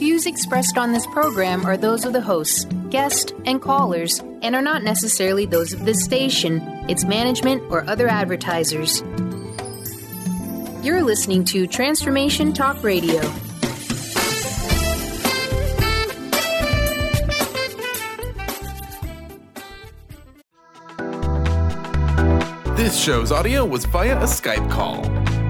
views expressed on this program are those of the hosts, guests, and callers, and are not necessarily those of this station, its management, or other advertisers. You're listening to Transformation Talk Radio. This show's audio was via a Skype call.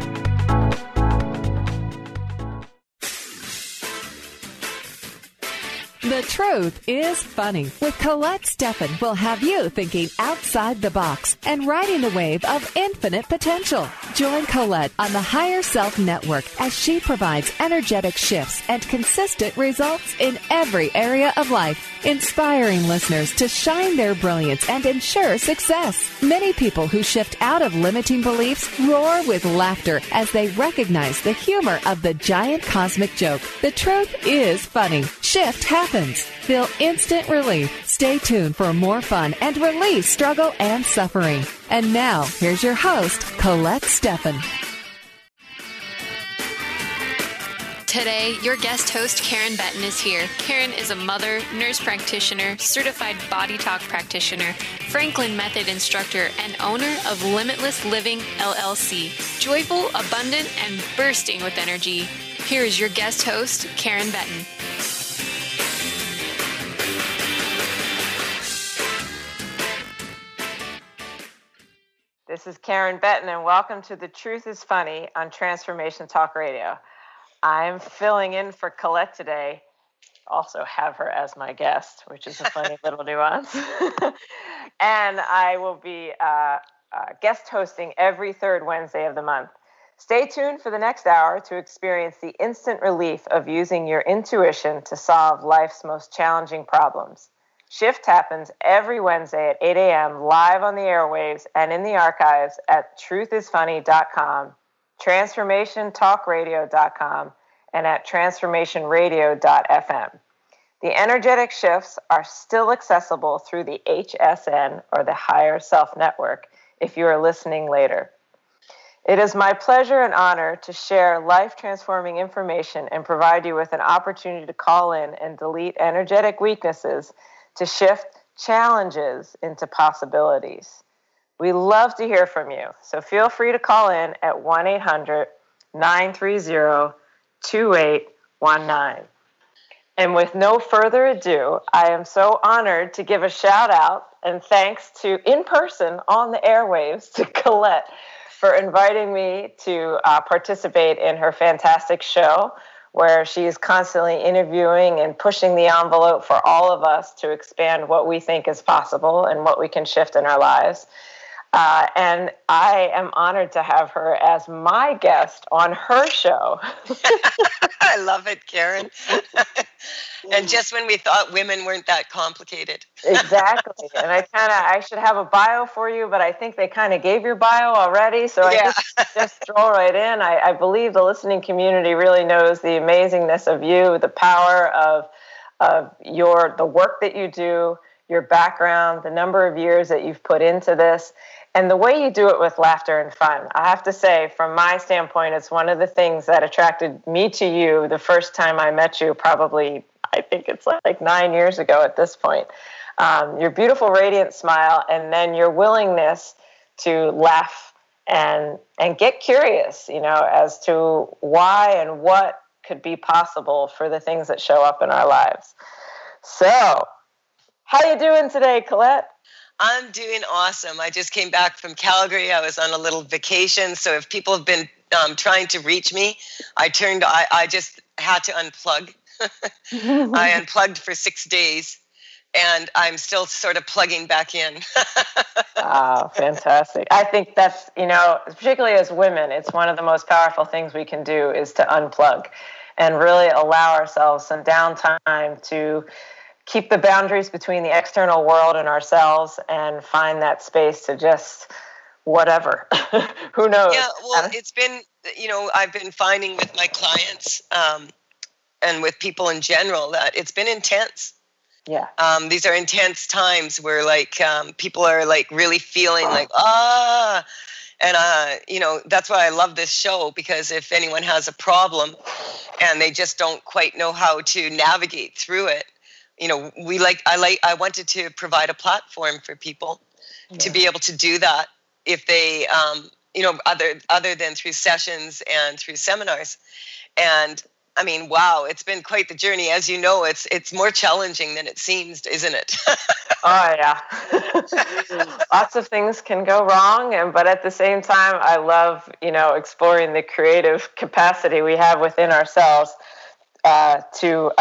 The Truth is Funny with Colette Steffen will have you thinking outside the box and riding the wave of infinite potential. Join Colette on the Higher Self Network as she provides energetic shifts and consistent results in every area of life, inspiring listeners to shine their brilliance and ensure success. Many people who shift out of limiting beliefs roar with laughter as they recognize the humor of the giant cosmic joke. The truth is funny. Shift happens. Feel instant relief. Stay tuned for more fun and release struggle and suffering. And now, here's your host, Colette Steffen. Today, your guest host, Karen Betten, is here. Karen is a mother, nurse practitioner, certified body talk practitioner, Franklin Method instructor, and owner of Limitless Living, LLC. Joyful, abundant, and bursting with energy. Here is your guest host, Karen Betten. This is Karen Betten, and welcome to The Truth is Funny on Transformation Talk Radio. I'm filling in for Colette today. Also have her as my guest, which is a funny little nuance. And I will be guest hosting every third Wednesday of the month. Stay tuned for the next hour to experience the instant relief of using your intuition to solve life's most challenging problems. Shift happens every Wednesday at 8 a.m. live on the airwaves and in the archives at truthisfunny.com, transformationtalkradio.com, and at transformationradio.fm. The energetic shifts are still accessible through the HSN or the Higher Self Network if you are listening later. It is my pleasure and honor to share life-transforming information and provide you with an opportunity to call in and delete energetic weaknesses to shift challenges into possibilities. We love to hear from you, so feel free to call in at 1-800-930-2819. And with no further ado, I am so honored to give a shout out and thanks to, in person on the airwaves, to Colette for inviting me to participate in her fantastic show, where she is constantly interviewing and pushing the envelope for all of us to expand what we think is possible and what we can shift in our lives. And I am honored to have her as my guest on her show. I love it, Karen. And just when we thought women weren't that complicated. Exactly. And I should have a bio for you, but I think they kind of gave your bio already. So I just throw right in. I believe the listening community really knows the amazingness of you, the power of the work that you do, your background, the number of years that you've put into this, and the way you do it with laughter and fun. I have to say, from my standpoint, it's one of the things that attracted me to you the first time I met you, probably, I think it's like 9 years ago at this point. Your beautiful, radiant smile, and then your willingness to laugh and get curious, as to why and what could be possible for the things that show up in our lives. So, how you doing today, Colette? I'm doing awesome. I just came back from Calgary. I was on a little vacation. So if people have been trying to reach me, I just had to unplug. I unplugged for 6 days, and I'm still sort of plugging back in. Oh, fantastic. I think that's, particularly as women, it's one of the most powerful things we can do is to unplug and really allow ourselves some downtime to keep the boundaries between the external world and ourselves and find that space to just whatever. Who knows? Yeah, well, it's been, I've been finding with my clients and with people in general that it's been intense. Yeah. These are intense times where people are really feeling And, that's why I love this show, because if anyone has a problem and they just don't quite know how to navigate through it, I wanted to provide a platform for people to be able to do that if they, other than through sessions and through seminars. And I mean, wow, it's been quite the journey. As you know, it's more challenging than it seems, isn't it? Oh, yeah. Lots of things can go wrong. But at the same time, I love, exploring the creative capacity we have within ourselves to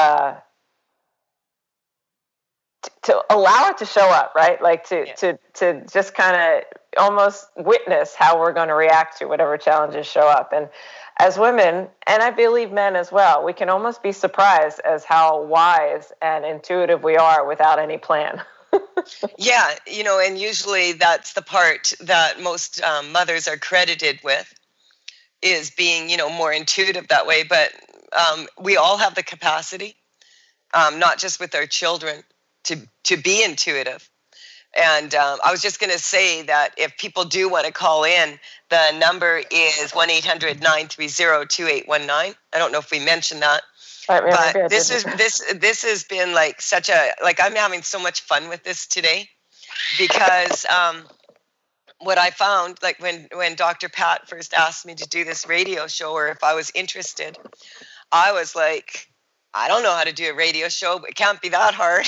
allow it to show up, right? Like to just kind of almost witness how we're going to react to whatever challenges show up. And as women, and I believe men as well, we can almost be surprised as how wise and intuitive we are without any plan. Yeah, and usually that's the part that most mothers are credited with, is being, more intuitive that way. But we all have the capacity, not just with our children, to be intuitive. And I was just going to say that if people do want to call in, the number is 1-800-930-2819. I don't know if we mentioned that. But this has been like I'm having so much fun with this today, because what I found, like when Dr. Pat first asked me to do this radio show, or if I was interested, I was like, I don't know how to do a radio show, but it can't be that hard.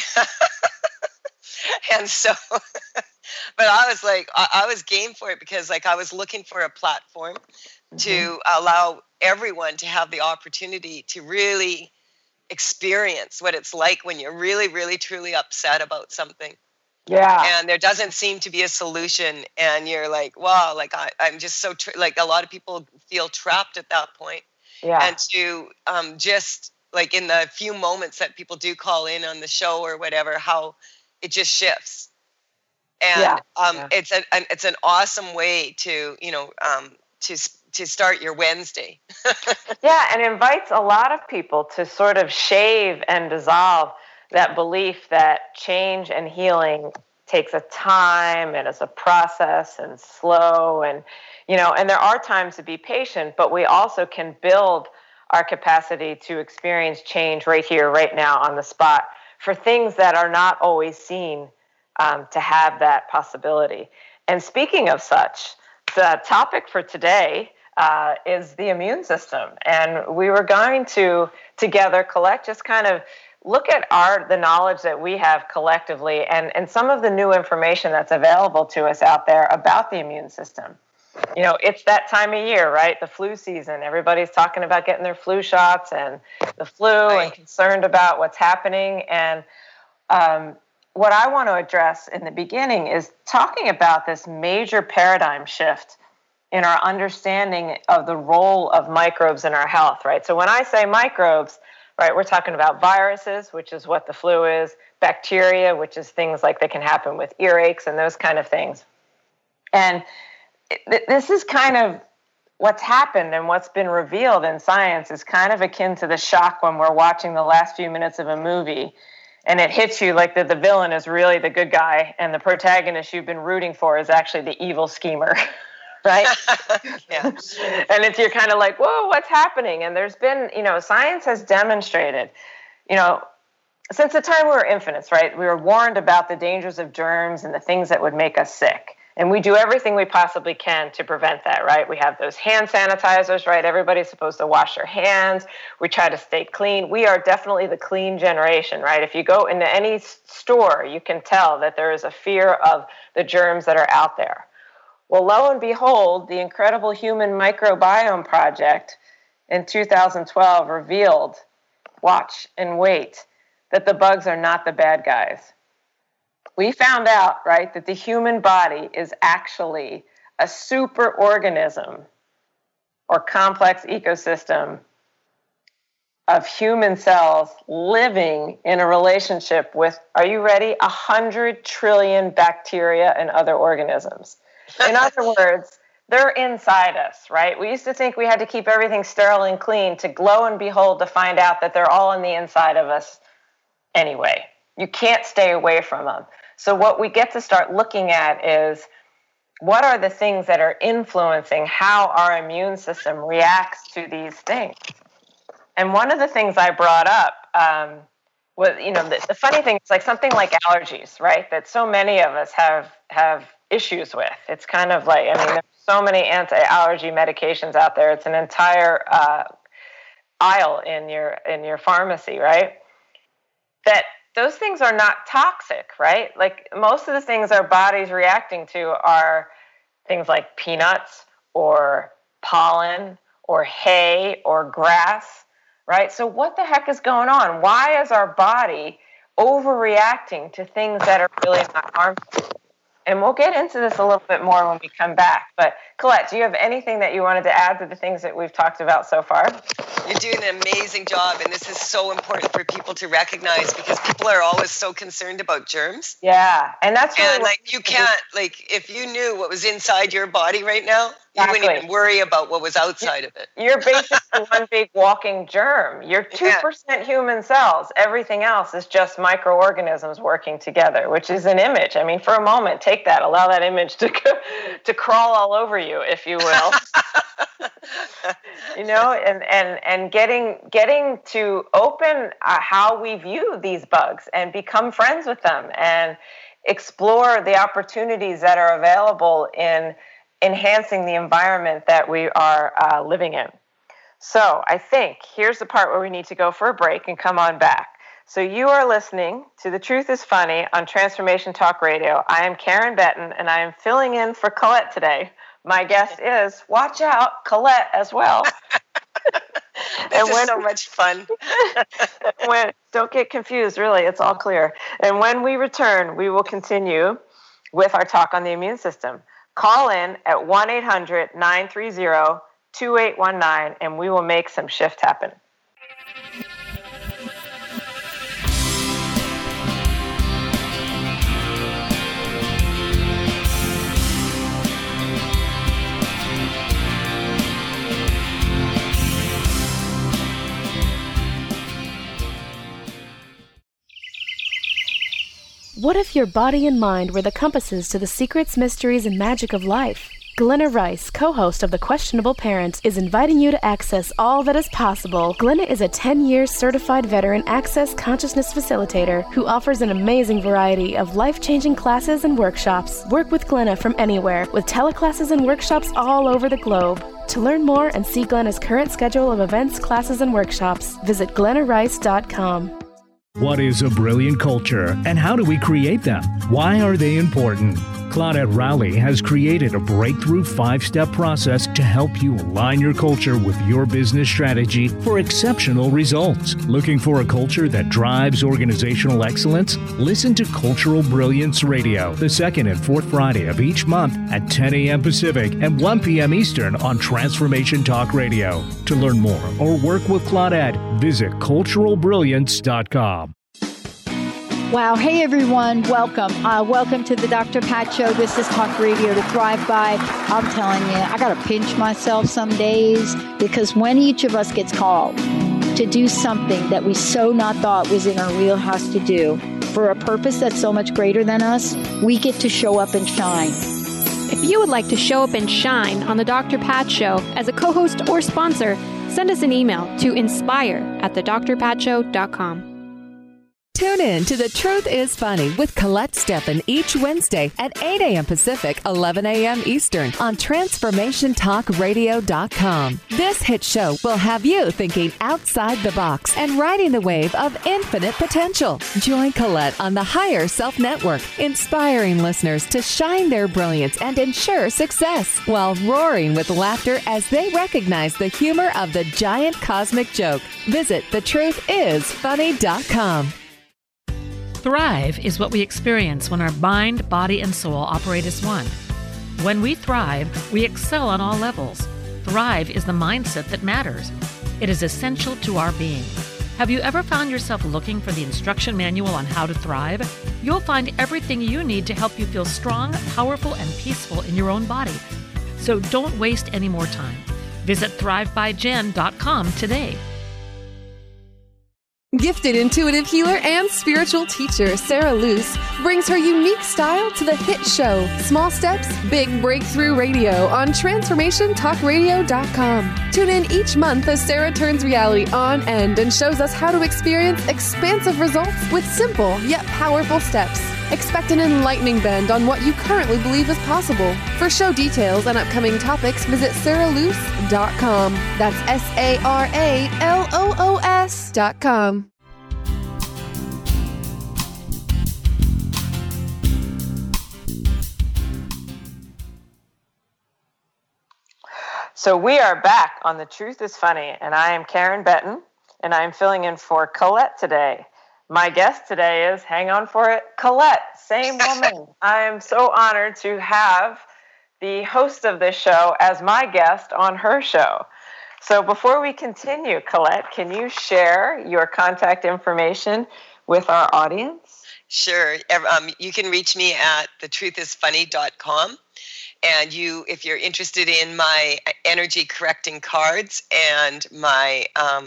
And so, but I was like, I was game for it, because like I was looking for a platform to allow everyone to have the opportunity to really experience what it's like when you're really, really, truly upset about something. Yeah. And there doesn't seem to be a solution. And you're like, wow, like I'm just so, like a lot of people feel trapped at that point. Yeah. And to just like in the few moments that people do call in on the show or whatever, how it just shifts. And it's an awesome way to, to start your Wednesday. Yeah, and invites a lot of people to sort of shave and dissolve that belief that change and healing takes a time and is a process and slow, and and there are times to be patient, but we also can build our capacity to experience change right here, right now, on the spot, for things that are not always seen to have that possibility. And speaking of such, the topic for today is the immune system. And we were going to together collect, just kind of look at the knowledge that we have collectively and some of the new information that's available to us out there about the immune system. It's that time of year, right? The flu season. Everybody's talking about getting their flu shots and the flu, right, and concerned about what's happening. And what I want to address in the beginning is talking about this major paradigm shift in our understanding of the role of microbes in our health, right? So when I say microbes, right, we're talking about viruses, which is what the flu is, bacteria, which is things like that can happen with earaches and those kind of things. And this is kind of what's happened, and what's been revealed in science is kind of akin to the shock when we're watching the last few minutes of a movie and it hits you like that the villain is really the good guy and the protagonist you've been rooting for is actually the evil schemer, right? Yeah. And you're kind of like, whoa, what's happening? And there's been, science has demonstrated, since the time we were infants, right, we were warned about the dangers of germs and the things that would make us sick. And we do everything we possibly can to prevent that, right? We have those hand sanitizers, right? Everybody's supposed to wash their hands. We try to stay clean. We are definitely the clean generation, right? If you go into any store, you can tell that there is a fear of the germs that are out there. Well, lo and behold, the Incredible Human Microbiome Project in 2012 revealed, watch and wait, that the bugs are not the bad guys. We found out, right, that the human body is actually a superorganism or complex ecosystem of human cells living in a relationship with, are you ready, 100 trillion bacteria and other organisms. In other words, they're inside us, right? We used to think we had to keep everything sterile and clean, to lo and behold to find out that they're all on the inside of us anyway. You can't stay away from them. So what we get to start looking at is what are the things that are influencing how our immune system reacts to these things? And one of the things I brought up was, the funny thing is like something like allergies, right? That so many of us have issues with. It's kind of like, there's so many anti-allergy medications out there. It's an entire aisle in your pharmacy, right? That those things are not toxic, right? Like most of the things our body's reacting to are things like peanuts or pollen or hay or grass, right? So what the heck is going on? Why is our body overreacting to things that are really not harmful? And we'll get into this a little bit more when we come back. But Colette, do you have anything that you wanted to add to the things that we've talked about so far? You're doing an amazing job, and this is so important for people to recognize because people are always so concerned about germs. Yeah, and that's really you can't, if you knew what was inside your body right now, you wouldn't even worry about what was outside of it. You're basically one big walking germ. You're 2% human cells. Everything else is just microorganisms working together, which is an image. For a moment, take that. Allow that image to crawl all over you, if you will. And getting to open how we view these bugs and become friends with them and explore the opportunities that are available in enhancing the environment that we are living in. So I think here's the part where we need to go for a break and come on back. So you are listening to The Truth is Funny on Transformation Talk Radio. I am Karen Benton, and I am filling in for Colette today. My guest is, watch out, Colette as well. This is so much fun. Don't get confused, really, it's all clear. And when we return, we will continue with our talk on the immune system. Call in at 1-800-930-2819, and we will make some shift happen. What if your body and mind were the compasses to the secrets, mysteries, and magic of life? Glenna Rice, co-host of The Questionable Parent, is inviting you to access all that is possible. Glenna is a 10-year certified veteran access consciousness facilitator who offers an amazing variety of life-changing classes and workshops. Work with Glenna from anywhere, with teleclasses and workshops all over the globe. To learn more and see Glenna's current schedule of events, classes, and workshops, visit glennarice.com. What is a brilliant culture, and how do we create them? Why are they important? Claudette Rowley has created a breakthrough 5-step process to help you align your culture with your business strategy for exceptional results. Looking for a culture that drives organizational excellence? Listen to Cultural Brilliance Radio, the second and fourth Friday of each month at 10 a.m. Pacific and 1 p.m. Eastern on Transformation Talk Radio. To learn more or work with Claudette, visit culturalbrilliance.com. Wow. Hey, everyone. Welcome. Welcome to the Dr. Pat Show. This is Talk Radio to Thrive By. I'm telling you, I got to pinch myself some days because when each of us gets called to do something that we so not thought was in our wheelhouse to do for a purpose that's so much greater than us, we get to show up and shine. If you would like to show up and shine on the Dr. Pat Show as a co-host or sponsor, send us an email to inspire@thedrpatshow.com. Tune in to The Truth is Funny with Colette Steffen each Wednesday at 8 a.m. Pacific, 11 a.m. Eastern on TransformationTalkRadio.com. This hit show will have you thinking outside the box and riding the wave of infinite potential. Join Colette on the Higher Self Network, inspiring listeners to shine their brilliance and ensure success while roaring with laughter as they recognize the humor of the giant cosmic joke. Visit thetruthisfunny.com. Thrive is what we experience when our mind, body, and soul operate as one. When we thrive, we excel on all levels. Thrive is the mindset that matters. It is essential to our being. Have you ever found yourself looking for the instruction manual on how to thrive? You'll find everything you need to help you feel strong, powerful, and peaceful in your own body. So don't waste any more time. Visit thrivebyjen.com today. Gifted intuitive healer and spiritual teacher Sarah Luce brings her unique style to the hit show Small Steps, Big Breakthrough Radio on TransformationTalkRadio.com. Tune in each month as Sarah turns reality on end and shows us how to experience expansive results with simple yet powerful steps. Expect an enlightening bend on what you currently believe is possible. For show details and upcoming topics, visit sarahluce.com. That's SARALOOS.com. So we are back on The Truth is Funny, and I am Karen Benton, and I am filling in for Colette today. My guest today is, hang on for it, Colette, same woman. I am so honored to have the host of this show as my guest on her show. So before we continue, Colette, can you share your contact information with our audience? Sure. You can reach me at thetruthisfunny.com. And if you're interested in my energy correcting cards and my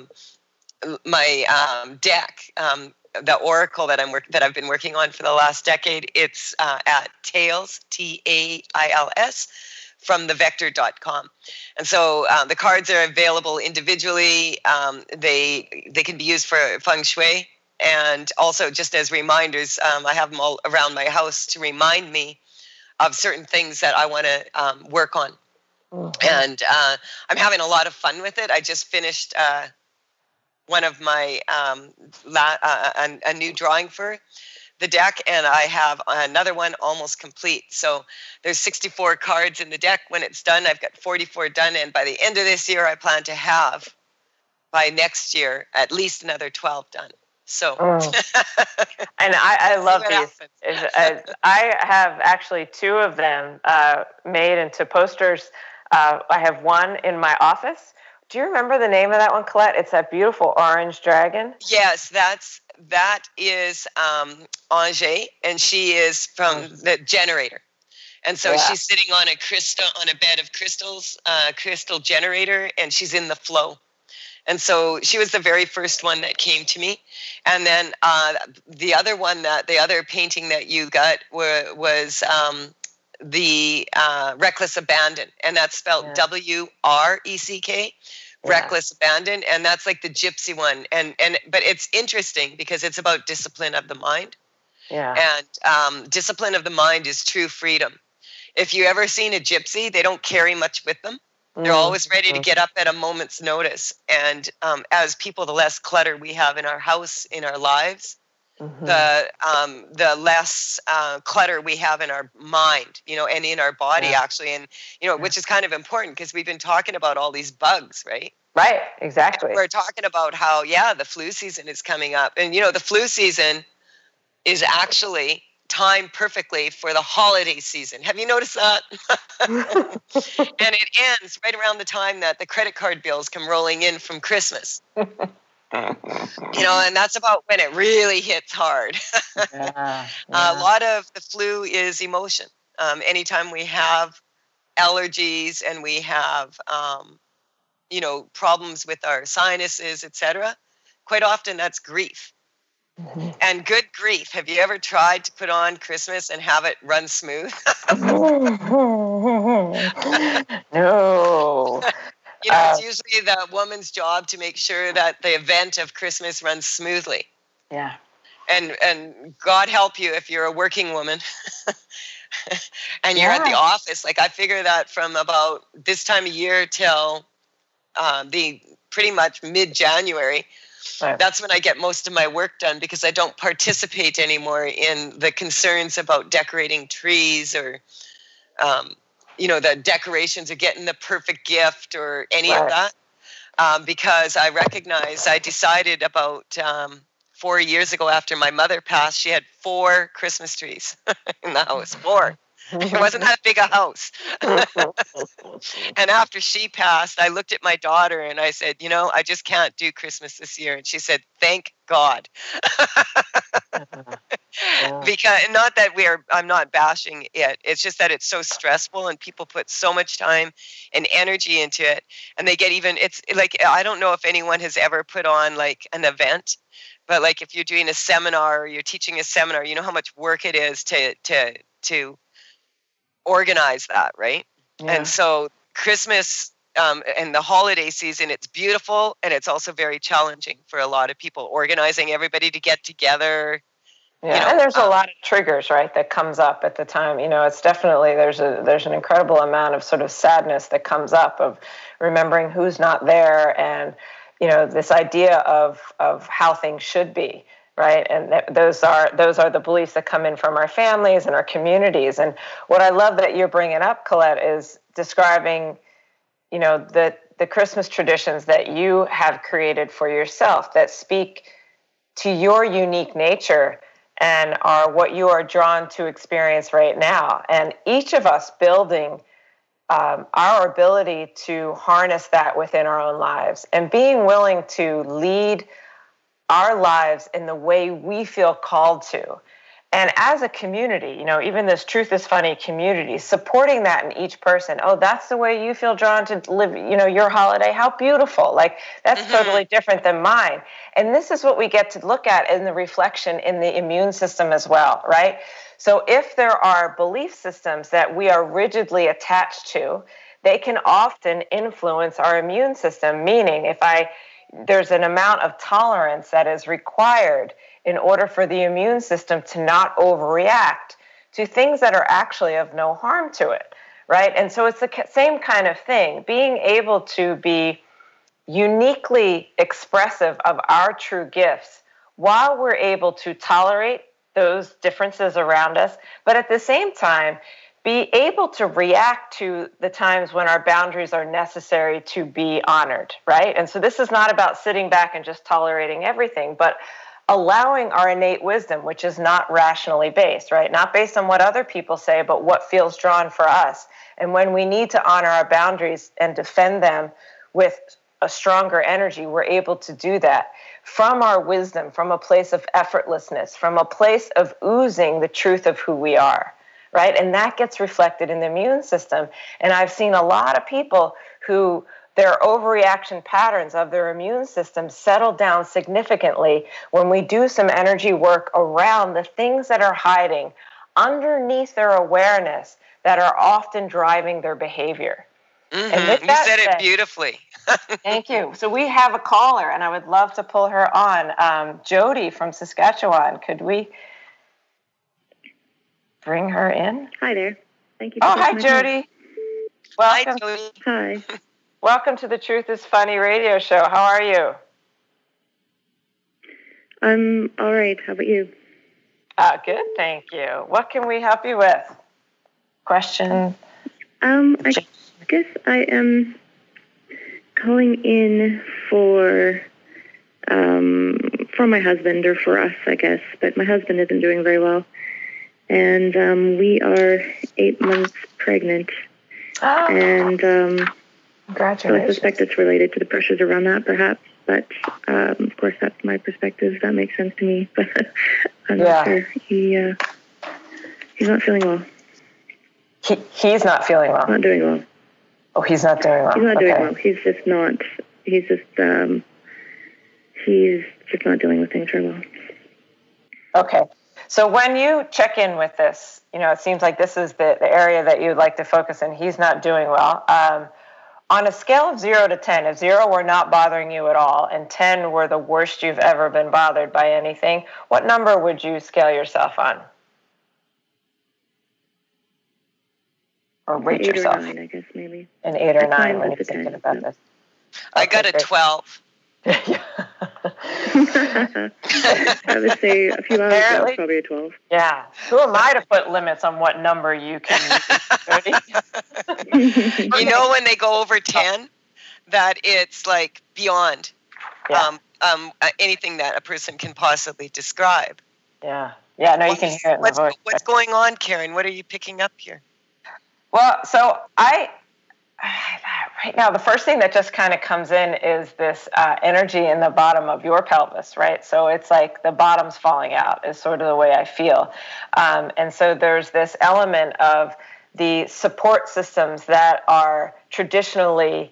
deck, the oracle that I've been working on for the last decade, it's at Tails, TAILS, from thevector.com. And so the cards are available individually. They can be used for feng shui, and also just as reminders. I have them all around my house to remind me of certain things that I want to work on. Mm-hmm. And I'm having a lot of fun with it. I just finished one of my a new drawing for the deck, and I have another one almost complete. So there's 64 cards in the deck. When it's done, I've got 44 done, and by the end of this year, I plan to have, by next year, at least another 12 done. So, and I love these. I have actually 2 of them made into posters. I have one in my office. Do you remember the name of that one, Colette? It's that beautiful orange dragon. Yes, that is Angé, and she is from the generator. And so she's sitting on a bed of crystals, crystal generator, and she's in the flow. And so she was the very first one that came to me. And then the other painting that you got was the Reckless Abandon. And that's spelled WRECK, Reckless Abandon. And that's like the gypsy one. But it's interesting because it's about discipline of the mind. Yeah. And discipline of the mind is true freedom. If you ever seen a gypsy, they don't carry much with them. They're always ready to get up at a moment's notice. And as people, the less clutter we have in our house, in our lives, the less clutter we have in our mind, and in our body, actually. And, which is kind of important because we've been talking about all these bugs, right? Right, exactly. And we're talking about how, the flu season is coming up. And, the flu season is actually timed perfectly for the holiday season. Have you noticed that? And it ends right around the time that the credit card bills come rolling in from Christmas. And that's about when it really hits hard. A lot of the flu is emotion. Anytime we have allergies and we have, problems with our sinuses, etc., quite often that's grief. Mm-hmm. And good grief. Have you ever tried to put on Christmas and have it run smooth? No. It's usually the woman's job to make sure that the event of Christmas runs smoothly. Yeah. And God help you if you're a working woman and you're at the office. Like I figure that from about this time of year till the pretty much mid-January, that's when I get most of my work done because I don't participate anymore in the concerns about decorating trees or, the decorations or getting the perfect gift or any of that. Because I decided about 4 years ago after my mother passed, she had 4 Christmas trees in the house, 4. It wasn't that big a house. And after she passed, I looked at my daughter and I said, I just can't do Christmas this year. And she said, thank God. Because not that I'm not bashing it. It's just that it's so stressful and people put so much time and energy into it, and they get it's like, I don't know if anyone has ever put on like an event, but like if you're doing a seminar or you're teaching a seminar, you know how much work it is to organize that, right? Yeah. And so Christmas and the holiday season, it's beautiful, and it's also very challenging for a lot of people, organizing everybody to get together. Yeah, and there's a lot of triggers, right, that comes up at the time. It's definitely, there's an incredible amount of sort of sadness that comes up of remembering who's not there, and this idea of how things should be, right? And those are the beliefs that come in from our families and our communities. And what I love that you're bringing up, Colette, is describing the Christmas traditions that you have created for yourself that speak to your unique nature and are what you are drawn to experience right now. And each of us building our ability to harness that within our own lives and being willing to lead our lives in the way we feel called to. And as a community, even this Truth is Funny community, supporting that in each person. Oh, that's the way you feel drawn to live, your holiday. How beautiful. Like, that's totally different than mine. And this is what we get to look at in the reflection in the immune system as well, right? So if there are belief systems that we are rigidly attached to, they can often influence our immune system, meaning there's an amount of tolerance that is required in order for the immune system to not overreact to things that are actually of no harm to it, right? And so it's the same kind of thing, being able to be uniquely expressive of our true gifts while we're able to tolerate those differences around us, but at the same time, be able to react to the times when our boundaries are necessary to be honored, right? And so this is not about sitting back and just tolerating everything, but allowing our innate wisdom, which is not rationally based, right? Not based on what other people say, but what feels drawn for us. And when we need to honor our boundaries and defend them with a stronger energy, we're able to do that from our wisdom, from a place of effortlessness, from a place of oozing the truth of who we are, right? And that gets reflected in the immune system. And I've seen a lot of people who their overreaction patterns of their immune system settle down significantly when we do some energy work around the things that are hiding underneath their awareness that are often driving their behavior. Mm-hmm. And you said it beautifully. Thank you. So we have a caller, and I would love to pull her on. Jody from Saskatchewan. Could we bring her in? Hi there. Thank you. Oh, hi, Jody. Welcome. Hi, Jody. Hi. Welcome to the Truth is Funny radio show. How are you? I'm all right. How about you? Good, thank you. What can we help you with? Question? I guess I am calling in for my husband, or for us, I guess. But my husband isn't doing very well, and we are 8 months pregnant, and congratulations. So I suspect it's related to the pressures around that, perhaps. But of course, that's my perspective. That makes sense to me. But I'm not sure. He's not feeling well. He's not feeling well. Not doing well. Oh, he's not doing well. He's not doing well. He's just not. He's just not dealing with things very well. Okay. So when you check in with this, it seems like this is the area that you'd like to focus in. He's not doing well. On a scale of 0 to 10, if 0 were not bothering you at all and 10 were the worst you've ever been bothered by anything, what number would you scale yourself on? Or rate yourself? 8 or 9, I guess, maybe. An 8 or 9 when you're thinking about this. I got a 12. I would say a few hours ago, probably a 12. Yeah. Who am I to put limits on what number you can use? You know, when they go over 10, that it's like beyond anything that a person can possibly describe. Yeah. Yeah, no, you can hear it in the voice. What's going on, Karen? What are you picking up here? Well, so right now, the first thing that just kind of comes in is this energy in the bottom of your pelvis, right? So it's like the bottom's falling out is sort of the way I feel. And so there's this element of the support systems that are traditionally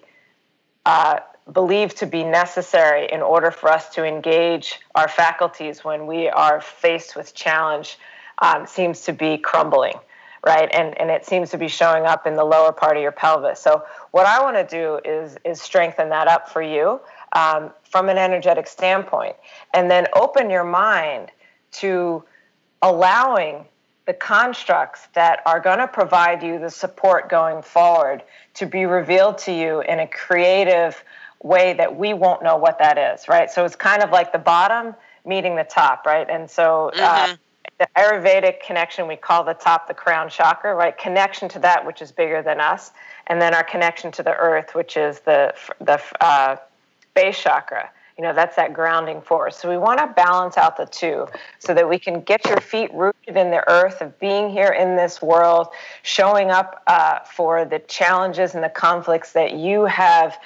believed to be necessary in order for us to engage our faculties when we are faced with challenge seems to be crumbling, right? And it seems to be showing up in the lower part of your pelvis. So what I want to do is strengthen that up for you from an energetic standpoint, and then open your mind to allowing the constructs that are going to provide you the support going forward to be revealed to you in a creative way that we won't know what that is, right? So it's kind of like the bottom meeting the top, right? And so the Ayurvedic connection, we call the top the crown chakra, right? Connection to that which is bigger than us, and then our connection to the earth, which is the base chakra. You know, that's that grounding force. So we want to balance out the two so that we can get your feet rooted in the earth of being here in this world, showing up for the challenges and the conflicts that you have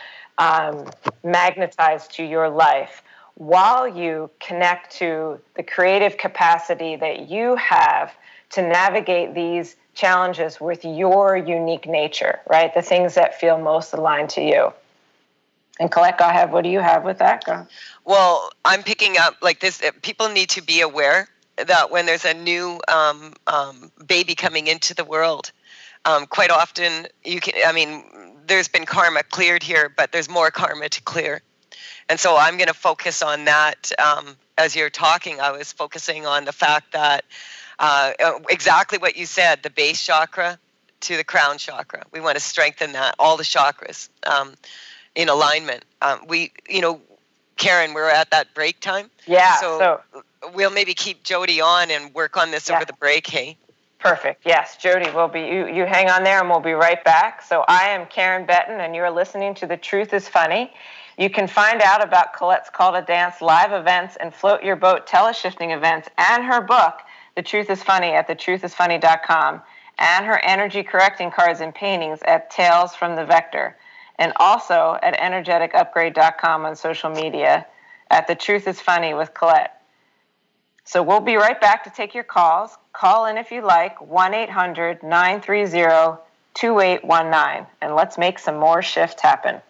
magnetized to your life, while you connect to the creative capacity that you have to navigate these challenges with your unique nature, right? The things that feel most aligned to you. And Colette, go ahead. What do you have with that? Go. Well, I'm picking up like this. People need to be aware that when there's a new baby coming into the world, quite often there's been karma cleared here, but there's more karma to clear. And so I'm going to focus on that. As you're talking, I was focusing on the fact that exactly what you said, the base chakra to the crown chakra. We want to strengthen that, all the chakras in alignment. Karen, we're at that break time. Yeah. So we'll maybe keep Jody on and work on this over the break, hey? Perfect. Yes, Jody, we'll be you hang on there and we'll be right back. So I am Karen Betten and you're listening to The Truth is Funny. You can find out about Colette's Call to Dance live events and Float Your Boat teleshifting events and her book, The Truth is Funny, at thetruthисfunny.com, and her energy correcting cards and paintings at Tales from the Vector, and also at energeticupgrade.com on social media at The Truth is Funny with Colette. So we'll be right back to take your calls. Call in if you like, 1-800-930-2819, and let's make some more shift happen.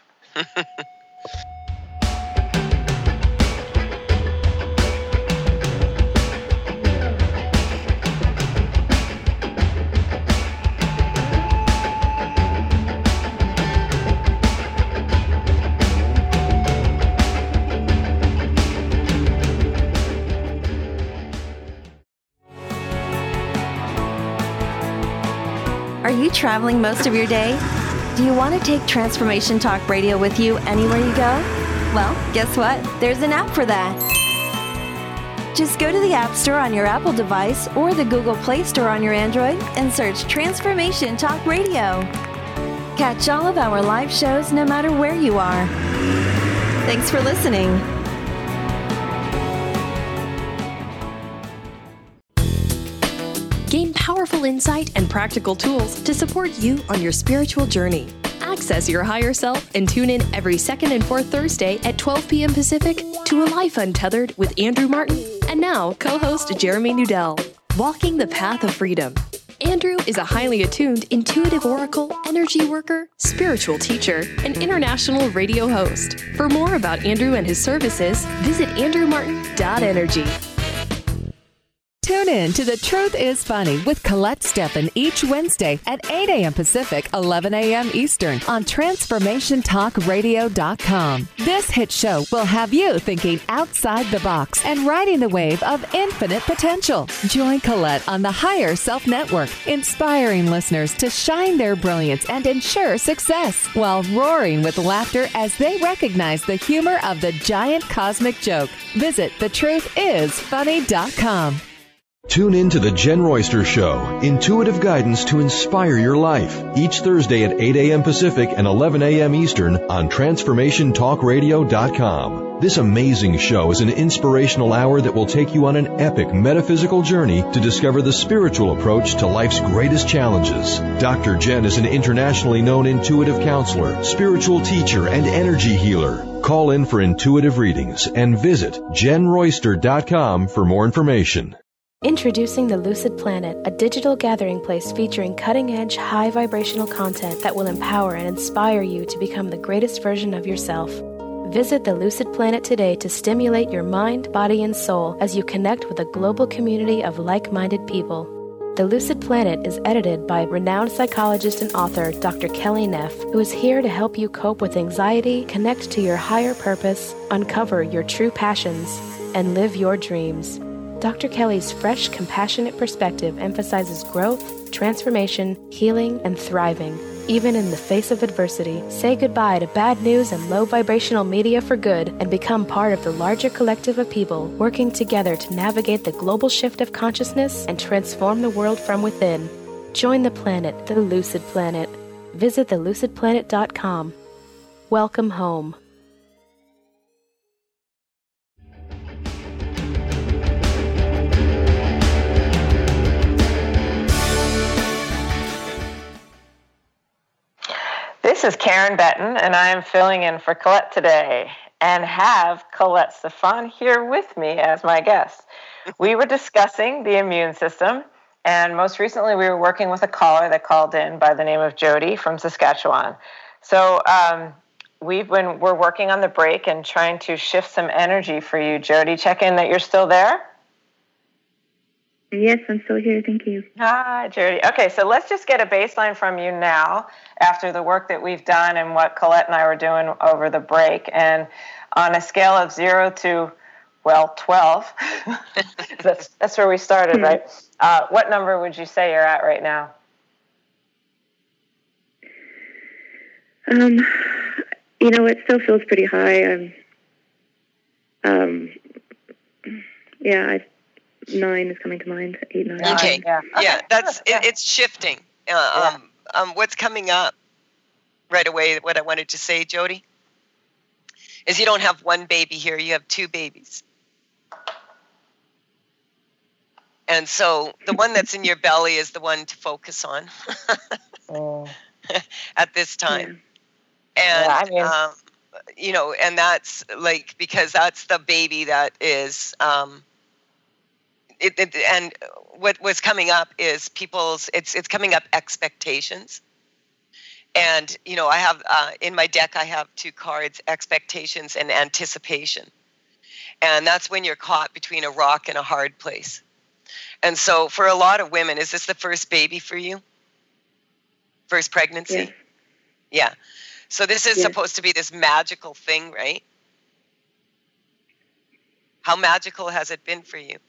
Are you traveling most of your day? Do you want to take Transformation Talk Radio with you anywhere you go? Well, guess what? There's an app for that. Just go to the App Store on your Apple device or the Google Play Store on your Android and search Transformation Talk Radio. Catch all of our live shows no matter where you are. Thanks for listening. Gain powerful insight and practical tools to support you on your spiritual journey. Access your higher self and tune in every second and fourth Thursday at 12 p.m. Pacific to A Life Untethered with Andrew Martin and now co-host Jeremy Nudell. Walking the Path of Freedom. Andrew is a highly attuned, intuitive oracle, energy worker, spiritual teacher, and international radio host. For more about Andrew and his services, visit andrewmartin.energy. Tune in to The Truth is Funny with Colette Steffen each Wednesday at 8 a.m. Pacific, 11 a.m. Eastern on TransformationTalkRadio.com. This hit show will have you thinking outside the box and riding the wave of infinite potential. Join Colette on the Higher Self Network, inspiring listeners to shine their brilliance and ensure success while roaring with laughter as they recognize the humor of the giant cosmic joke. Visit thetruthисfunny.com. Tune in to the Jen Royster Show, intuitive guidance to inspire your life, each Thursday at 8 a.m. Pacific and 11 a.m. Eastern on TransformationTalkRadio.com. This amazing show is an inspirational hour that will take you on an epic metaphysical journey to discover the spiritual approach to life's greatest challenges. Dr. Jen is an internationally known intuitive counselor, spiritual teacher, and energy healer. Call in for intuitive readings and visit JenRoyster.com for more information. Introducing the Lucid Planet, a digital gathering place featuring cutting-edge, high-vibrational content that will empower and inspire you to become the greatest version of yourself. Visit the Lucid Planet today to stimulate your mind, body, and soul as you connect with a global community of like-minded people. The Lucid Planet is edited by renowned psychologist and author Dr. Kelly Neff, who is here to help you cope with anxiety, connect to your higher purpose, uncover your true passions, and live your dreams. Dr. Kelly's fresh, compassionate perspective emphasizes growth, transformation, healing, and thriving, even in the face of adversity. Say goodbye to bad news and low vibrational media for good and become part of the larger collective of people working together to navigate the global shift of consciousness and transform the world from within. Join the planet, the Lucid Planet. Visit thelucidplanet.com. Welcome home. This is Karen Betton, and I am filling in for Colette today, and have Colette Stefan here with me as my guest. We were discussing the immune system, and most recently we were working with a caller that called in by the name of Jody from Saskatchewan. So we're working on the break and trying to shift some energy for you, Jody. Check in that you're still there. Yes, I'm still here. Thank you. Hi, Jody. Okay, so let's just get a baseline from you now after the work that we've done and what Colette and I were doing over the break. And on a scale of 0 to, 12, that's where we started, right? What number would you say you're at right now? It still feels pretty high. 9 is coming to mind. 8, 9. Okay. Yeah. That's it's shifting. What's coming up right away? What I wanted to say, Jody, is you don't have one baby here. You have 2 babies, and so the one that's in your belly is the one to focus on at this time. And and that's because that's the baby that is. And what was coming up is it's coming up expectations. And, I have, in my deck, I have 2 cards, expectations and anticipation. And that's when you're caught between a rock and a hard place. And so for a lot of women, is this the first baby for you? First pregnancy? Yes. Yeah. So this is supposed to be this magical thing, right? How magical has it been for you?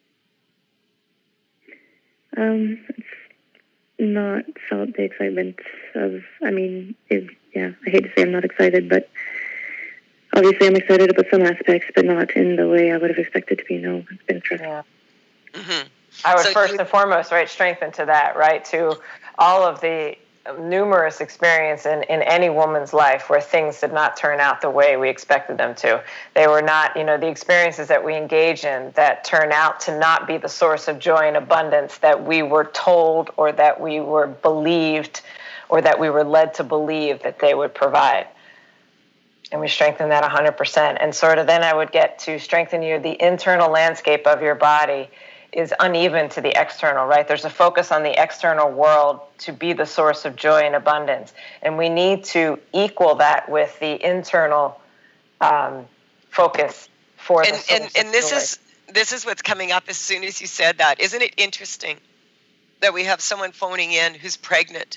It's not felt the excitement of, I hate to say I'm not excited, but obviously I'm excited about some aspects, but not in the way I would have expected to be. No, it's been stressful. Yeah. Mm-hmm. I would first and foremost, strengthen to that, to all of the numerous experience in any woman's life where things did not turn out the way we expected them to. They were not, the experiences that we engage in that turn out to not be the source of joy and abundance that we were told or that we were believed or that we were led to believe that they would provide. And we strengthen that 100%. And sort of then I would get to strengthen the internal landscape of your body is uneven to the external, right? There's a focus on the external world to be the source of joy and abundance. And we need to equal that with the internal focus for the source of joy. This is what's coming up as soon as you said that. Isn't it interesting that we have someone phoning in who's pregnant?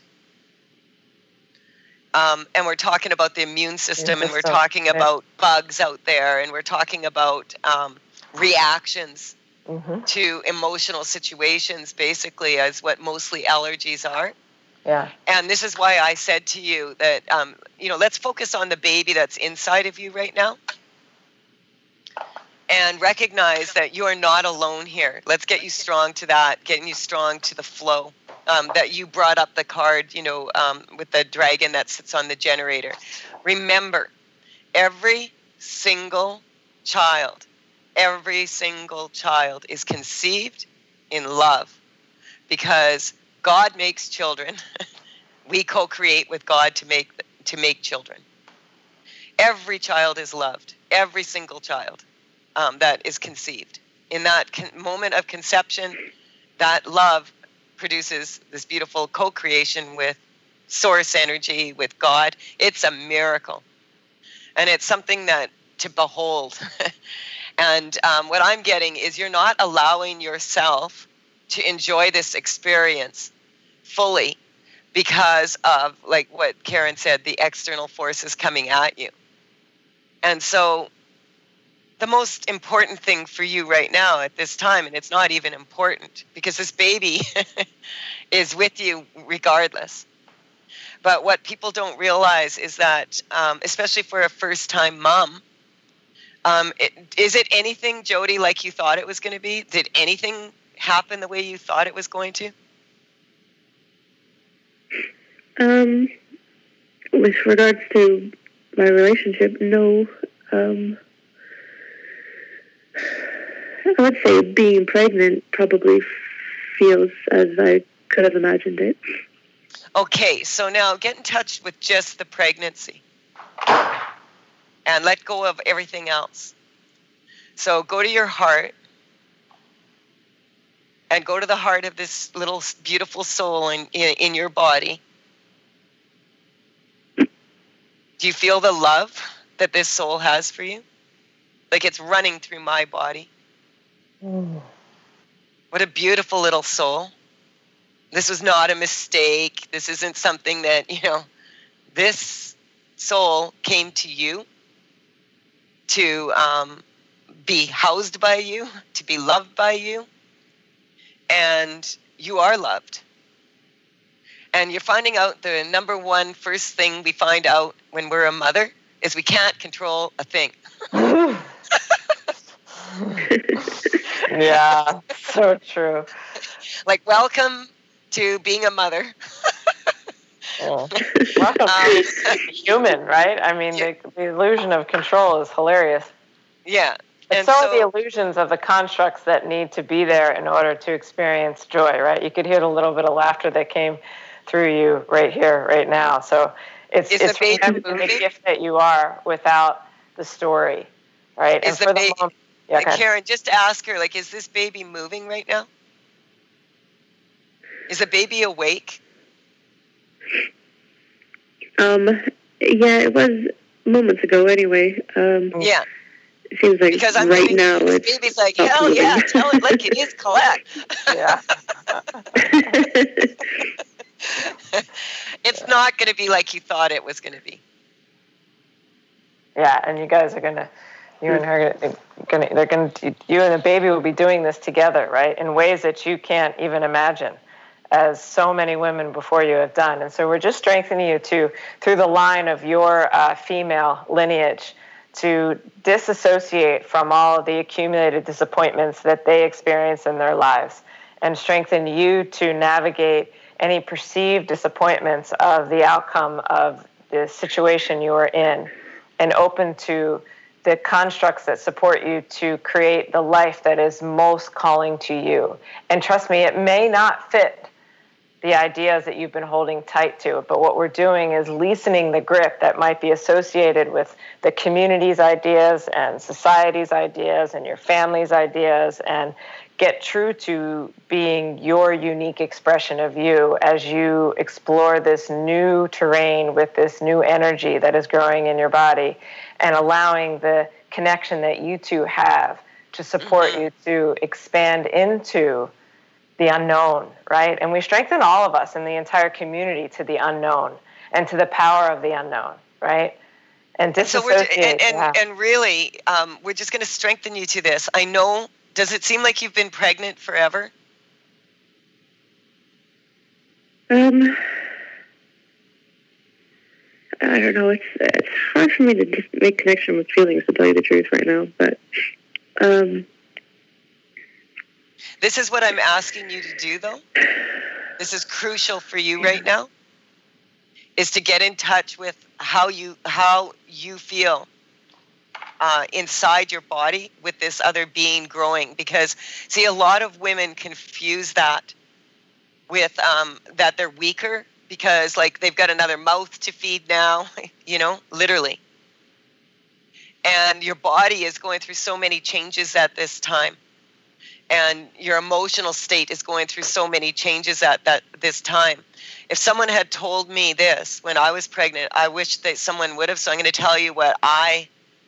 And we're talking about the immune system, and we're talking about bugs out there, and we're talking about reactions to emotional situations, basically, as what mostly allergies are. Yeah. And this is why I said to you that, let's focus on the baby that's inside of you right now. and recognize that you are not alone here. Let's get you strong to that, getting you strong to the flow. That you brought up the card, with the dragon that sits on the generator. Remember, every single child is conceived in love, because God makes children. We co-create with God to make children. Every child is loved. Every single child that is conceived. In that moment of conception, that love produces this beautiful co-creation with source energy, with God. It's a miracle. And it's something that to behold. And what I'm getting is you're not allowing yourself to enjoy this experience fully because of, like what Karen said, the external forces coming at you. And so the most important thing for you right now at this time, and it's not even important because this baby is with you regardless. But what people don't realize is that, especially for a first-time mom, is it anything, Jody, like you thought it was going to be? Did anything happen the way you thought it was going to? With regards to my relationship, no. I would say being pregnant probably feels as I could have imagined it. Okay, so now get in touch with just the pregnancy and let go of everything else. So go to your heart and go to the heart of this little beautiful soul in your body. Do you feel the love that this soul has for you? Like it's running through my body. What a beautiful little soul. This was not a mistake. This isn't something that, this soul came to you to be housed by you, to be loved by you, and you are loved. And you're finding out the number one first thing we find out when we're a mother is we can't control a thing. Yeah, so true. Like, welcome to being a mother. Welcome to being human, right? I mean, the illusion of control is hilarious. Yeah. And so are the illusions of the constructs that need to be there in order to experience joy, right? You could hear the little bit of laughter that came through you right here, right now. So it's remembering the gift that you are without the story, right? Is and the baby, Karen, just ask her, like, is this baby moving right now? Is the baby awake? Yeah, it was moments ago anyway. Yeah. It seems like because I'm right now this baby's like, hell yeah, tell it like it is, Colette. Yeah. It's not going to be like you thought it was going to be. Yeah, and you guys are going to, you and her, you and the baby will be doing this together, right? In ways that you can't even imagine, as so many women before you have done. And so we're just strengthening you through the line of your female lineage, to disassociate from all of the accumulated disappointments that they experience in their lives, and strengthen you to navigate any perceived disappointments of the outcome of the situation you are in, and open to the constructs that support you to create the life that is most calling to you. And trust me, it may not fit the ideas that you've been holding tight to, but what we're doing is loosening the grip that might be associated with the community's ideas and society's ideas and your family's ideas, and get true to being your unique expression of you as you explore this new terrain with this new energy that is growing in your body, and allowing the connection that you two have to support you to expand into the unknown, right? And we strengthen all of us in the entire community to the unknown and to the power of the unknown, right? And disassociate. And really, we're just going to strengthen you to this. I know. Does it seem like you've been pregnant forever? I don't know. It's hard for me to just make connection with feelings, to tell you the truth, right now. But This is what I'm asking you to do, though. This is crucial for you right now, is to get in touch with how you feel inside your body with this other being growing. Because, see, a lot of women confuse that with that they're weaker because, like, they've got another mouth to feed now, literally. And your body is going through so many changes at this time. And your emotional state is going through so many changes at this time. If someone had told me this when I was pregnant, I wish that someone would have. So I'm going to tell you what I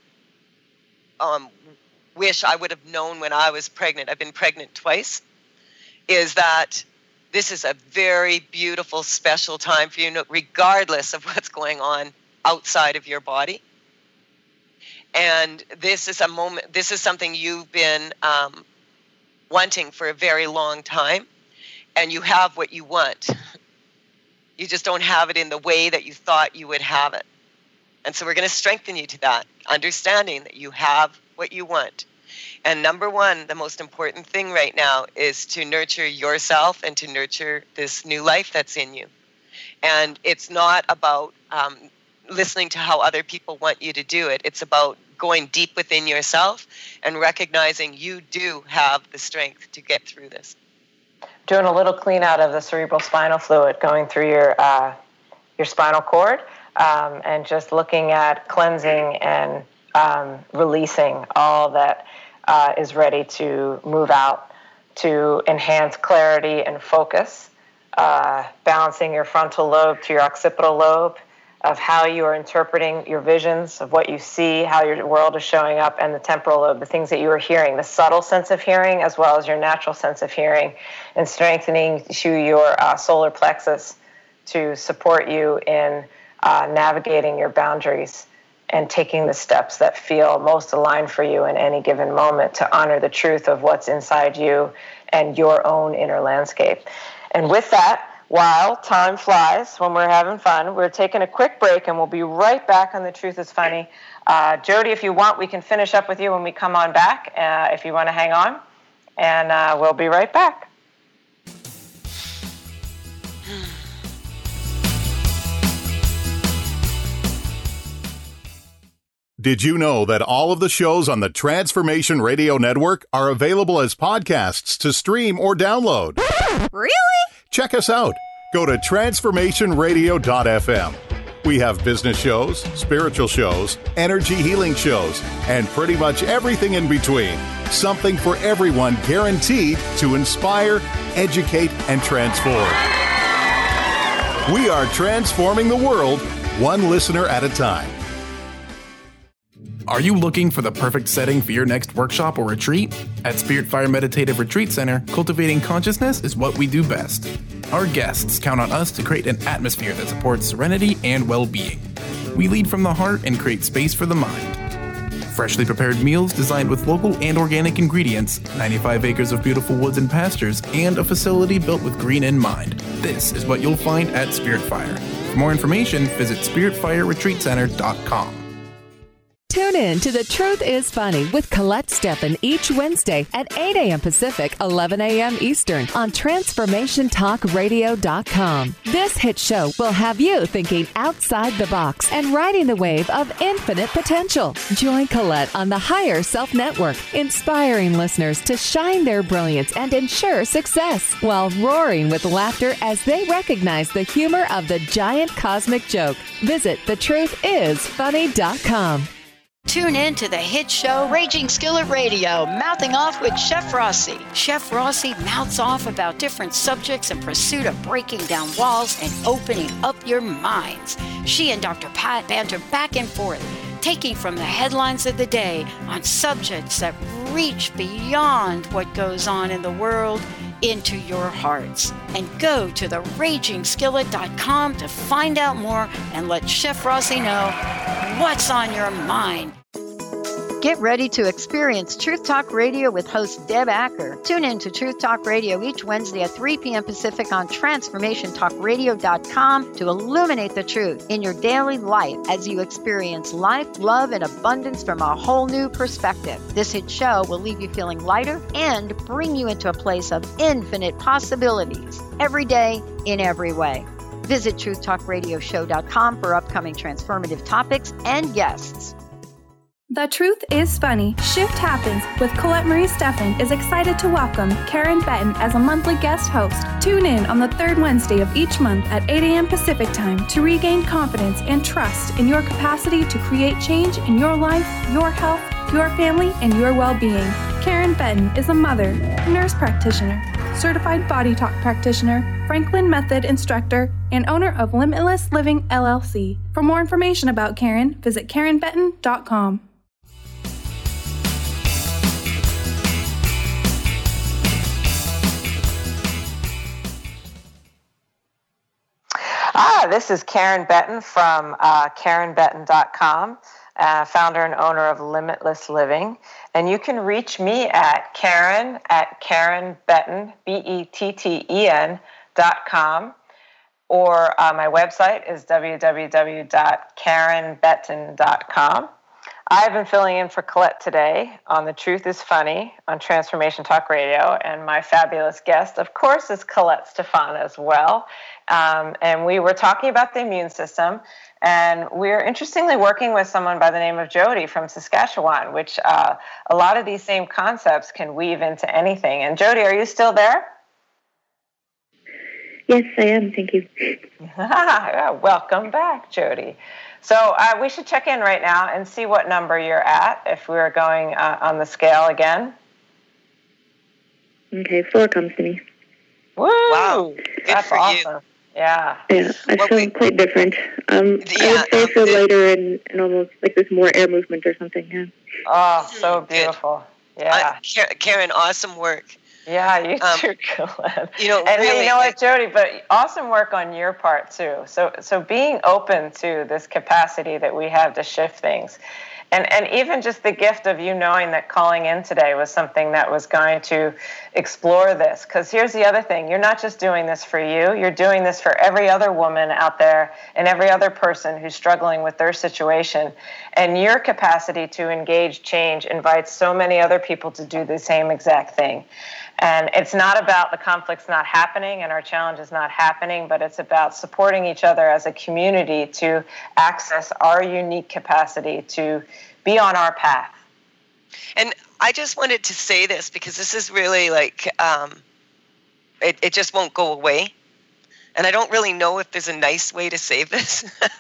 wish I would have known when I was pregnant. I've been pregnant twice. Is that this is a very beautiful, special time for you, regardless of what's going on outside of your body. And this is a moment. This is something you've been wanting for a very long time, and you have what you want. You just don't have it in the way that you thought you would have it. And so we're going to strengthen you to that, understanding that you have what you want. And number one, the most important thing right now is to nurture yourself and to nurture this new life that's in you. And it's not about listening to how other people want you to do it. It's about going deep within yourself and recognizing you do have the strength to get through this. Doing a little clean out of the cerebral spinal fluid going through your spinal cord, and just looking at cleansing and releasing all that is ready to move out to enhance clarity and focus, balancing your frontal lobe to your occipital lobe, of how you are interpreting your visions, of what you see, how your world is showing up, and the temporal lobe, the things that you are hearing, the subtle sense of hearing as well as your natural sense of hearing, and strengthening to your solar plexus to support you in navigating your boundaries and taking the steps that feel most aligned for you in any given moment to honor the truth of what's inside you and your own inner landscape. And with that, while time flies when we're having fun, we're taking a quick break and we'll be right back on The Truth is Funny. Jody, if you want, we can finish up with you when we come on back, if you want to hang on, and we'll be right back. Did you know that all of the shows on the Transformation Radio Network are available as podcasts to stream or download? Really? Check us out. Go to transformationradio.fm. We have business shows, spiritual shows, energy healing shows, and pretty much everything in between. Something for everyone, guaranteed to inspire, educate, and transform. We are transforming the world, one listener at a time. Are you looking for the perfect setting for your next workshop or retreat? At Spirit Fire Meditative Retreat Center, cultivating consciousness is what we do best. Our guests count on us to create an atmosphere that supports serenity and well-being. We lead from the heart and create space for the mind. Freshly prepared meals designed with local and organic ingredients, 95 acres of beautiful woods and pastures, and a facility built with green in mind. This is what you'll find at Spirit Fire. For more information, visit spiritfireretreatcenter.com. Tune in to The Truth is Funny with Colette Steffen each Wednesday at 8 a.m. Pacific, 11 a.m. Eastern on TransformationTalkRadio.com. This hit show will have you thinking outside the box and riding the wave of infinite potential. Join Colette on the Higher Self Network, inspiring listeners to shine their brilliance and ensure success while roaring with laughter as they recognize the humor of the giant cosmic joke. Visit TheTruthIsFunny.com. Tune in to the hit show Raging Skillet Radio, Mouthing Off with Chef Rossi. Chef Rossi mouths off about different subjects in pursuit of breaking down walls and opening up your minds. She and Dr. Pat banter back and forth, taking from the headlines of the day on subjects that reach beyond what goes on in the world into your hearts. And go to theragingskillet.com to find out more and let Chef Rossi know what's on your mind. Get ready to experience Truth Talk Radio with host Deb Acker. Tune in to Truth Talk Radio each Wednesday at 3 p.m. Pacific on TransformationTalkRadio.com to illuminate the truth in your daily life as you experience life, love, and abundance from a whole new perspective. This hit show will leave you feeling lighter and bring you into a place of infinite possibilities every day in every way. Visit TruthTalkRadioshow.com for upcoming transformative topics and guests. The Truth is Funny. Shift Happens with Colette Marie Steffen is excited to welcome Karen Benton as a monthly guest host. Tune in on the third Wednesday of each month at 8 a.m. Pacific Time to regain confidence and trust in your capacity to create change in your life, your health, your family, and your well-being. Karen Benton is a mother, nurse practitioner, certified body talk practitioner, Franklin Method instructor, and owner of Limitless Living LLC. For more information about Karen, visit KarenBenton.com. This is Karen Benton from KarenBenton.com, founder and owner of Limitless Living. And you can reach me at Karen at KarenBenton, BETTEN.com, or my website is www.KarenBenton.com. I've been filling in for Colette today on The Truth is Funny on Transformation Talk Radio, and my fabulous guest, of course, is Colette Stefan as well. And we were talking about the immune system, and we're interestingly working with someone by the name of Jody from Saskatchewan, which a lot of these same concepts can weave into anything. And Jody, are you still there? Yes, I am. Thank you. Welcome back, Jody. So we should check in right now and see what number you're at if we're going on the scale again. Okay, 4 comes to me. Woo! Wow, that's awesome. You. Yeah. Yeah, I feel quite different. I would say I feel lighter and almost like there's more air movement or something. Yeah. Oh, so beautiful. Yeah. Karen, awesome work. Yeah, you too, Colette. You know, and really, you know what, Jody, but awesome work on your part too. So being open to this capacity that we have to shift things. And even just the gift of you knowing that calling in today was something that was going to explore this. Because here's the other thing. You're not just doing this for you. You're doing this for every other woman out there and every other person who's struggling with their situation. And your capacity to engage change invites so many other people to do the same exact thing. And it's not about the conflicts not happening and our challenges not happening, but it's about supporting each other as a community to access our unique capacity to be on our path. And I just wanted to say this because this is really like, it just won't go away. And I don't really know if there's a nice way to say this.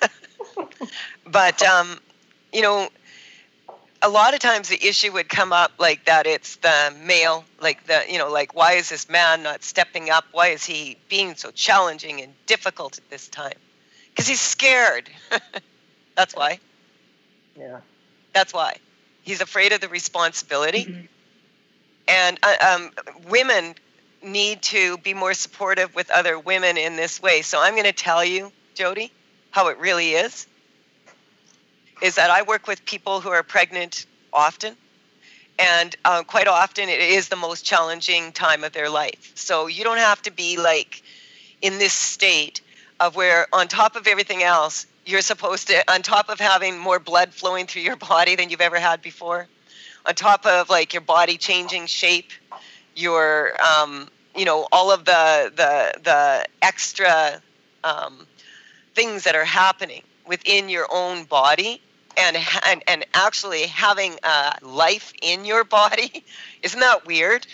But, you know, a lot of times the issue would come up like that it's the male, like why is this man not stepping up? Why is he being so challenging and difficult at this time? Because he's scared. That's why. Yeah. That's why. He's afraid of the responsibility. Mm-hmm. And women need to be more supportive with other women in this way. So I'm going to tell you, Jody, how it really is that I work with people who are pregnant often, and quite often it is the most challenging time of their life. So you don't have to be like in this state of where on top of everything else, you're supposed to, on top of having more blood flowing through your body than you've ever had before, on top of like your body changing shape, your, all of the extra things that are happening within your own body, and actually having life in your body. Isn't that weird?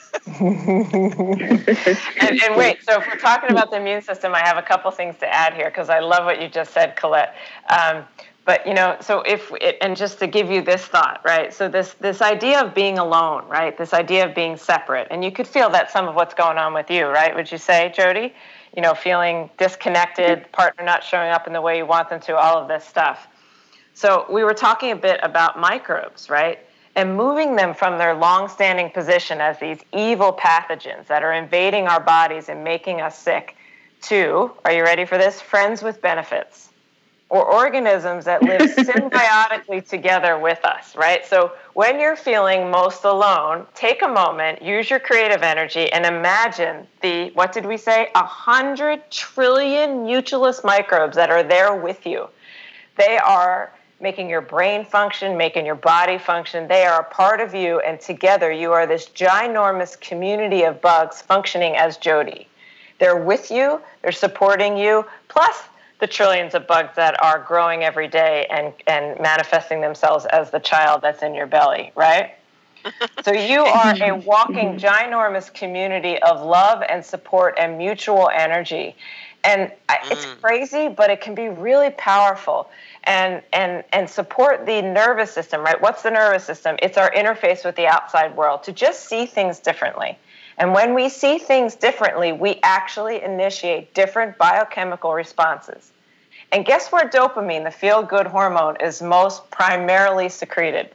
and wait, so if we're talking about the immune system, I have a couple things to add here because I love what you just said, Colette. But, so and just to give you this thought, right? So this idea of being alone, right? This idea of being separate. And you could feel that some of what's going on with you, right? Would you say, Jody? Feeling disconnected, partner not showing up in the way you want them to, all of this stuff. So we were talking a bit about microbes, right? And moving them from their long-standing position as these evil pathogens that are invading our bodies and making us sick to, are you ready for this? Friends with benefits. or organisms that live symbiotically together with us, right? So when you're feeling most alone, take a moment, use your creative energy, and imagine what did we say? 100 trillion mutualist microbes that are there with you. They are making your brain function, making your body function. They are a part of you, and together you are this ginormous community of bugs functioning as Jody. They're with you, they're supporting you, plus the trillions of bugs that are growing every day and manifesting themselves as the child that's in your belly, right? So you are a walking, ginormous community of love and support and mutual energy. And it's crazy, but it can be really powerful and support the nervous system, right? What's the nervous system? It's our interface with the outside world to just see things differently. And when we see things differently, we actually initiate different biochemical responses. And guess where dopamine, the feel-good hormone, is most primarily secreted?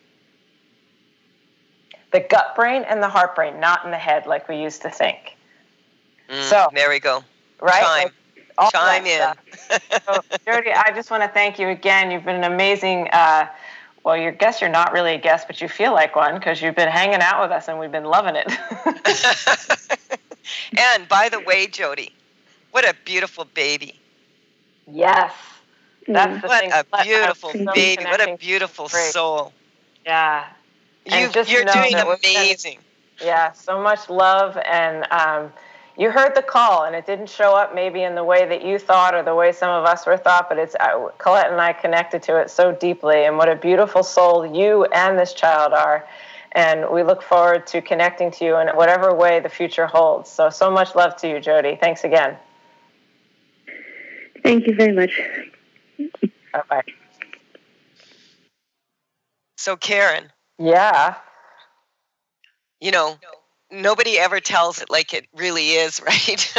The gut brain and the heart brain, not in the head like we used to think. So there we go. Right? Chime in. So, Jody, I just want to thank you again. You've been an amazing... well, you're not really a guest, but you feel like one because you've been hanging out with us and we've been loving it. And by the way, Jody, what a beautiful baby. Yes. That's the what thing. A beautiful baby. What a beautiful soul. Yeah. You're doing amazing. Yeah, so much love. And you heard the call, and it didn't show up maybe in the way that you thought or the way some of us were thought, but Colette and I connected to it so deeply. And what a beautiful soul you and this child are. And we look forward to connecting to you in whatever way the future holds. So much love to you, Jody. Thanks again. Thank you very much. Bye-bye. So, Karen. Yeah. Nobody ever tells it like it really is, right?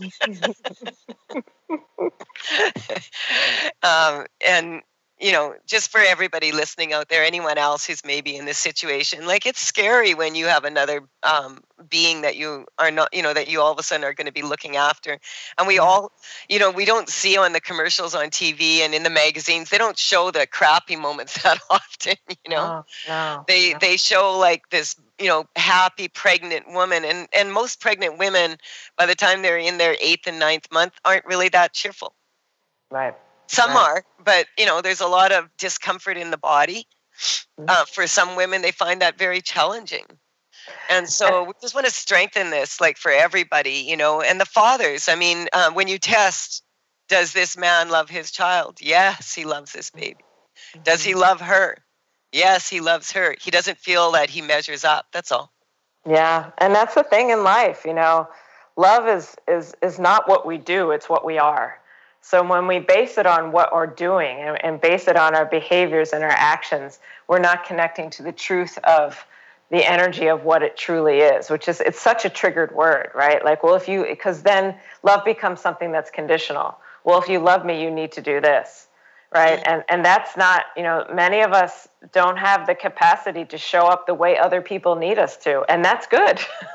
And, just for everybody listening out there, anyone else who's maybe in this situation, like it's scary when you have another being that you are not, that you all of a sudden are going to be looking after. And we all, we don't see on the commercials on TV and in the magazines, they don't show the crappy moments that often, No. They show like this, happy pregnant woman. And most pregnant women, by the time they're in their 8th and 9th month, aren't really that cheerful. Right. Some are, but, there's a lot of discomfort in the body. For some women, they find that very challenging. And so we just want to strengthen this, like for everybody, and the fathers. I mean, when you test, does this man love his child? Yes, he loves this baby. Does he love her? Yes, he loves her. He doesn't feel that he measures up. That's all. Yeah, and that's the thing in life, love is not what we do, it's what we are. So when we base it on what we're doing and base it on our behaviors and our actions, we're not connecting to the truth of the energy of what it truly is, which is, it's such a triggered word, right? Like, well, because then love becomes something that's conditional. Well, if you love me, you need to do this, right? And that's not, many of us don't have the capacity to show up the way other people need us to, and that's good.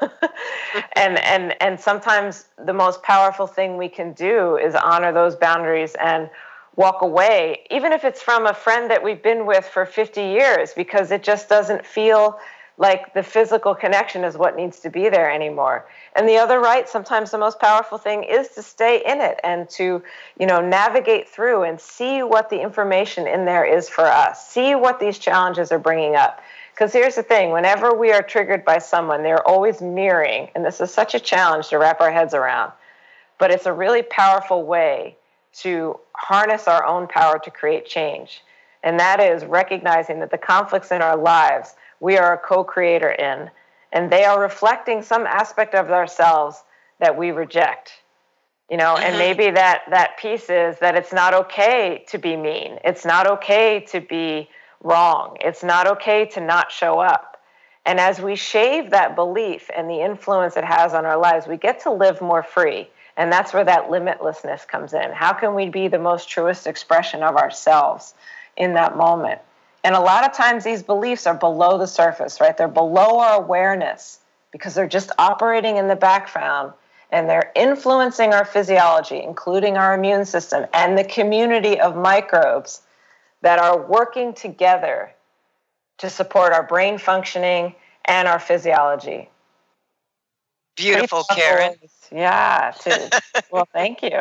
and sometimes the most powerful thing we can do is honor those boundaries and walk away, even if it's from a friend that we've been with for 50 years, because it just doesn't feel like the physical connection is what needs to be there anymore. And the other right, sometimes the most powerful thing is to stay in it and to, navigate through and see what the information in there is for us. See what these challenges are bringing up. Because here's the thing, whenever we are triggered by someone, they're always mirroring, and this is such a challenge to wrap our heads around, but it's a really powerful way to harness our own power to create change. And that is recognizing that the conflicts in our lives we are a co-creator in, and they are reflecting some aspect of ourselves that we reject. And maybe that piece is that it's not okay to be mean. It's not okay to be wrong. It's not okay to not show up. And as we shave that belief and the influence it has on our lives, we get to live more free. And that's where that limitlessness comes in. How can we be the most truest expression of ourselves in that moment? And a lot of times these beliefs are below the surface, right? They're below our awareness because they're just operating in the background. and they're influencing our physiology, including our immune system and the community of microbes that are working together to support our brain functioning and our physiology. Beautiful, Karen. Yeah. Well, thank you.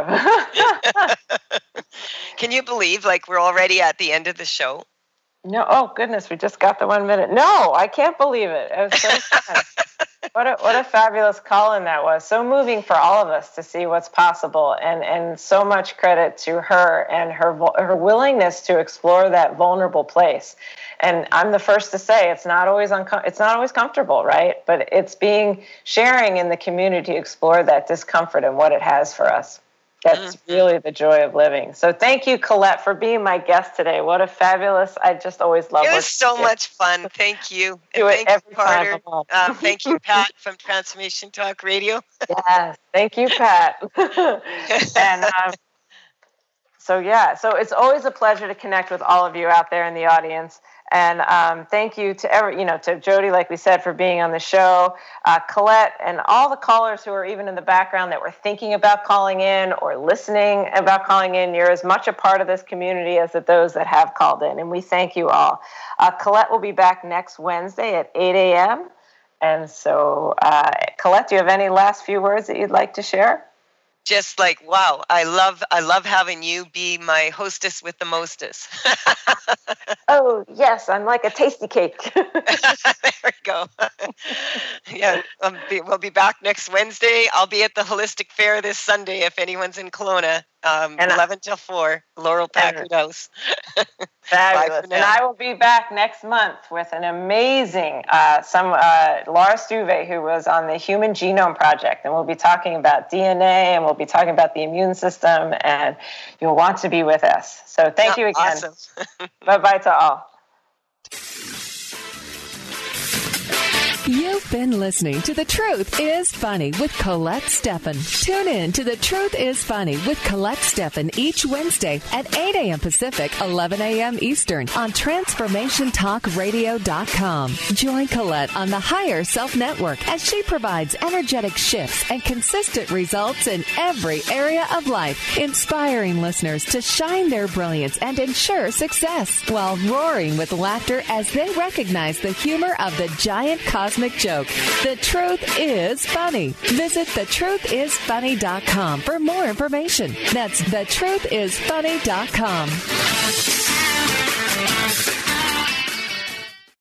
Can you believe, like, we're already at the end of the show? No. Oh, goodness. We just got the 1 minute. No, I can't believe it. It was so fun. What a fabulous call-in that was. So moving for all of us to see what's possible, and so much credit to her and her willingness to explore that vulnerable place. And I'm the first to say it's not always comfortable, right? But it's sharing in the community to explore that discomfort and what it has for us. That's really the joy of living. So thank you, Colette, for being my guest today. What a fabulous, I just always love it. It was so much fun. Thank you. Do it every time. Thank you, Pat, from Transformation Talk Radio. Yes, thank you, Pat. And so it's always a pleasure to connect with all of you out there in the audience. And thank you to Jody, like we said, for being on the show, Colette, and all the callers who are even in the background that were thinking about calling in or listening about calling in. You're as much a part of this community as those that have called in, and we thank you all. Colette will be back next Wednesday at 8 a.m. And so, Colette, do you have any last few words that you'd like to share? Just like, wow, I love having you be my hostess with the mostest. Oh, yes, I'm like a tasty cake. There we go. Yeah, we'll be back next Wednesday. I'll be at the Holistic Fair this Sunday if anyone's in Kelowna, 11 till 4, Laurel Packard House. Fabulous. And I will be back next month with an amazing, Laura Stuve, who was on the Human Genome Project. And we'll be talking about DNA, and we'll be talking about the immune system, and you'll want to be with us. So thank you again. Awesome. Bye-bye to all. You've been listening to The Truth is Funny with Colette Steffen. Tune in to The Truth is Funny with Colette Steffen each Wednesday at 8 a.m. Pacific, 11 a.m. Eastern on TransformationTalkRadio.com. Join Colette on the Higher Self Network as she provides energetic shifts and consistent results in every area of life, inspiring listeners to shine their brilliance and ensure success while roaring with laughter as they recognize the humor of the giant cosmic joke. The Truth is Funny. Visit thetruthisfunny.com for more information. That's thetruthisfunny.com.